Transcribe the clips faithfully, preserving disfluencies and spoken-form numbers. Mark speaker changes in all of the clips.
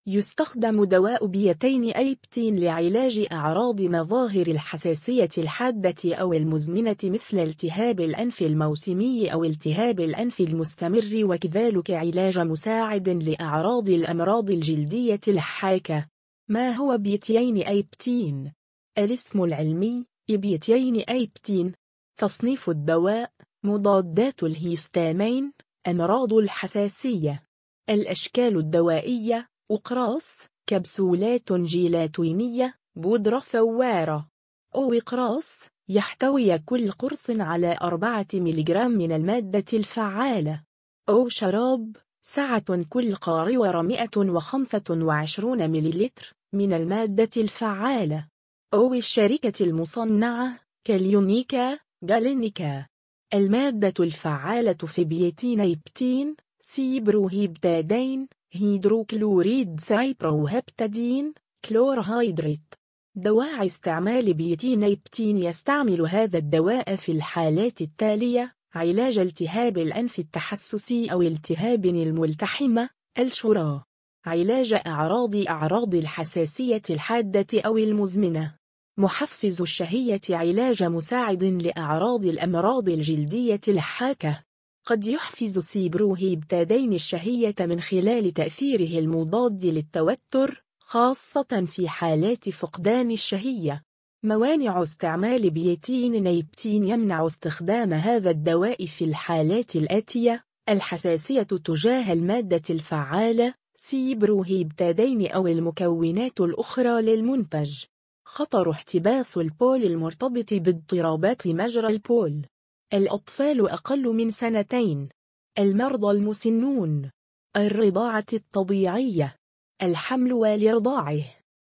Speaker 1: يستخدم دواء بيتين أيبتين لعلاج أعراض مظاهر الحساسية الحادة أو المزمنة مثل التهاب الأنف الموسمي أو التهاب الأنف المستمر، وكذلك علاج مساعد لأعراض الأمراض الجلدية الحاكة. ما هو بيتين أيبتين؟ الاسم العلمي بيتين أيبتين. تصنيف الدواء: مضادات الهيستامين، أمراض الحساسية. الأشكال الدوائية: أقراص، كبسولات جيلاتينية، بودرة ثوارة. أو أقراص يحتوي كل قرص على أربعة ملغرام من المادة الفعالة. أو شراب، سعة كل قارورة مئة وخمسة وعشرين مليلتر من المادة الفعالة. أو الشركة المصنعة كاليونيكا، جالينيكا. المادة الفعالة في بيتين أيبتين: سيبروهيبتادين، هيدروكلوريد سايبروهبتادين، كلورهيدرات. دواعي استعمال بيتين أيبتين: يستعمل هذا الدواء في الحالات التالية: علاج التهاب الأنف التحسسي أو التهاب الملتحمة، الشراء. علاج أعراض أعراض الحساسية الحادة أو المزمنة. محفز الشهية، علاج مساعد لأعراض الأمراض الجلدية الحاكة. قد يحفز سيبروهيبتادين الشهية من خلال تأثيره المضاد للتوتر، خاصة في حالات فقدان الشهية. موانع استعمال بيتين أيبتين: يمنع استخدام هذا الدواء في الحالات الآتية: الحساسية تجاه المادة الفعالة، سيبروهيبتادين أو المكونات الأخرى للمنتج. خطر احتباس البول المرتبط باضطرابات مجرى البول. الأطفال أقل من سنتين. المرضى المسنون. الرضاعة الطبيعية. الحمل والرضاعه.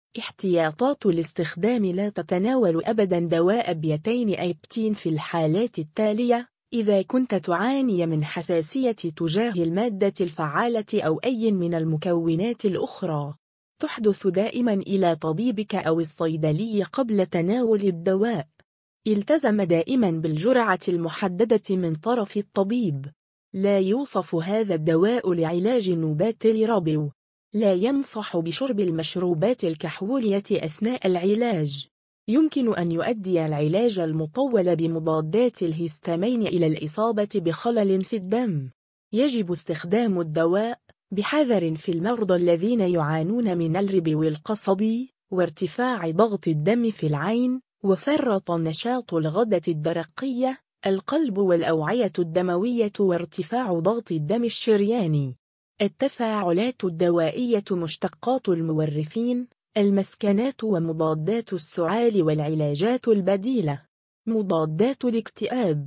Speaker 1: احتياطات الاستخدام: لا تتناول أبدا دواء بيتين أيبتين في الحالات التالية: إذا كنت تعاني من حساسية تجاه المادة الفعالة أو أي من المكونات الأخرى. تحدث دائما إلى طبيبك أو الصيدلي قبل تناول الدواء. التزم دائما بالجرعة المحددة من طرف الطبيب. لا يوصف هذا الدواء لعلاج نوبات الربو. لا ينصح بشرب المشروبات الكحولية أثناء العلاج. يمكن أن يؤدي العلاج المطول بمضادات الهستامين إلى الإصابة بخلل في الدم. يجب استخدام الدواء بحذر في المرضى الذين يعانون من الربو القصبي، وارتفاع ضغط الدم في العين، وفرط نشاط الغدة الدرقية، القلب والأوعية الدموية، وارتفاع ضغط الدم الشرياني. التفاعلات الدوائية: مشتقات المورفين، المسكنات ومضادات السعال والعلاجات البديلة. مضادات الاكتئاب.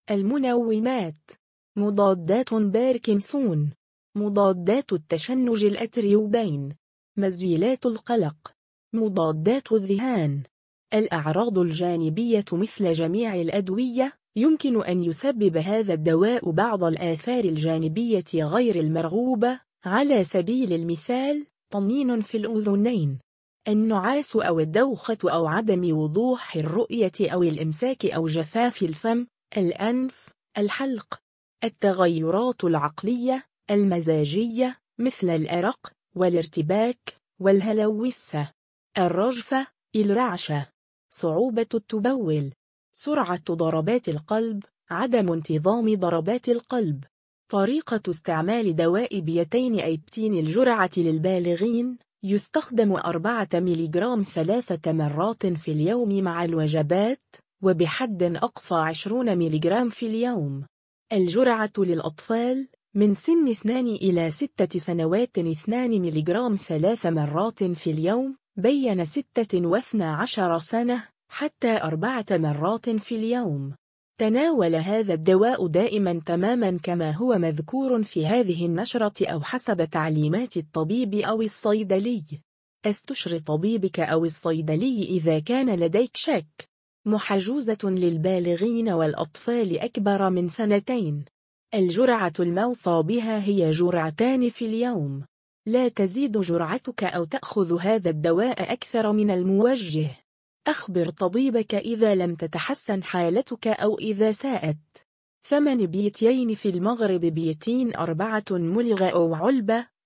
Speaker 1: المنومات. مضادات باركنسون. مضادات التشنج الأتريوبين. مزيلات القلق. مضادات الذهان. الأعراض الجانبية: مثل جميع الأدوية، يمكن أن يسبب هذا الدواء بعض الآثار الجانبية غير المرغوبة، على سبيل المثال: طنين في الأذنين، النعاس أو الدوخة أو عدم وضوح الرؤية أو الإمساك أو جفاف الفم، الأنف، الحلق. التغيرات العقلية المزاجية، مثل الأرق والارتباك والهلوسة، الرجفة، الرعشة، صعوبة التبول، سرعة ضربات القلب، عدم انتظام ضربات القلب. طريقة استعمال دواء بيتين أيبتين: الجرعة للبالغين: يستخدم أربعة ملغرام ثلاثة مرات في اليوم مع الوجبات، وبحد أقصى عشرين ملغرام في اليوم. الجرعة للأطفال: من سن اثنان إلى ستة سنوات اثنان ملغرام ثلاث مرات في اليوم، بين ستة واثنى عشر سنة حتى أربعة مرات في اليوم. تناول هذا الدواء دائما تماما كما هو مذكور في هذه النشرة أو حسب تعليمات الطبيب أو الصيدلي. استشر طبيبك أو الصيدلي إذا كان لديك شك. محجوزة للبالغين والأطفال أكبر من سنتين. الجرعة الموصى بها هي جرعتان في اليوم. لا تزيد جرعتك أو تأخذ هذا الدواء أكثر من الموجه. أخبر طبيبك إذا لم تتحسن حالتك أو إذا ساءت. ثمن بيتين في المغرب: بيتين أربعة ملغ أو علبة،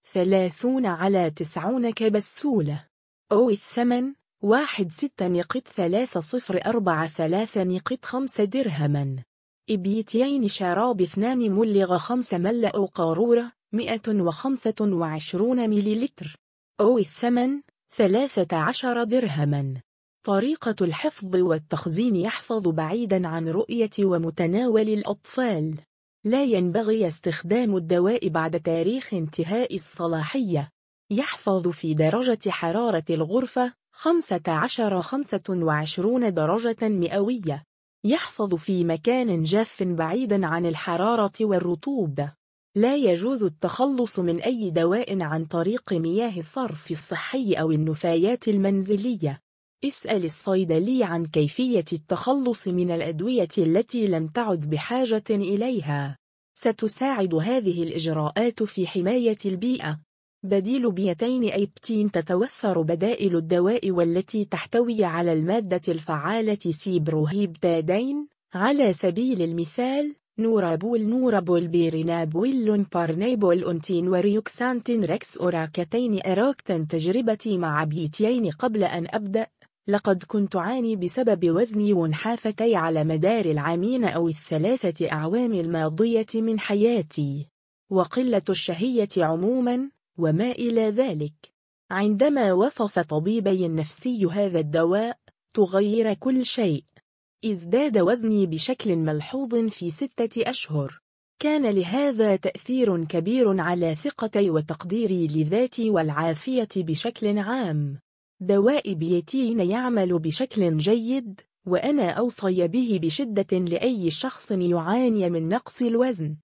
Speaker 1: ثلاثون على تسعون كبسولة. أو الثمن واحد ستة نقط ثلاثة صفر أربعة ثلاثة نقط خمسة درهما. إبيتين شراب اثنان ملغ خمسة مل أو قارورة مئة وخمسة وعشرون مليلتر. أو الثمن ثلاثة عشر درهما. طريقة الحفظ والتخزين: يحفظ بعيدا عن رؤية ومتناول الأطفال. لا ينبغي استخدام الدواء بعد تاريخ انتهاء الصلاحية. يحفظ في درجة حرارة الغرفة خمسة عشر خمسة وعشرين درجة مئوية. يحفظ في مكان جاف بعيدا عن الحرارة والرطوبة. لا يجوز التخلص من أي دواء عن طريق مياه الصرف الصحي أو النفايات المنزلية. اسأل الصيدلي عن كيفية التخلص من الأدوية التي لم تعد بحاجة إليها. ستساعد هذه الإجراءات في حماية البيئة. بديل بيتين أيبتين: تتوفر بدائل الدواء والتي تحتوي على المادة الفعالة سيبروهيبتادين، على سبيل المثال نورابول، نورابول بيرينابول، بارنيبول، أنتين وريوكسانتين ريكس أوراكتين. أراكتن تجربتي مع بيتين قبل أن أبدأ. لقد كنت أعاني بسبب وزني وانحافتي على مدار العامين أو الثلاثة أعوام الماضية من حياتي، وقلة الشهية عموما، وما إلى ذلك. عندما وصف طبيبي النفسي هذا الدواء تغير كل شيء. ازداد وزني بشكل ملحوظ في ستة أشهر. كان لهذا تأثير كبير على ثقتي وتقديري لذاتي والعافية بشكل عام. دواء بيتين يعمل بشكل جيد، وأنا أوصي به بشدة لأي شخص يعاني من نقص الوزن.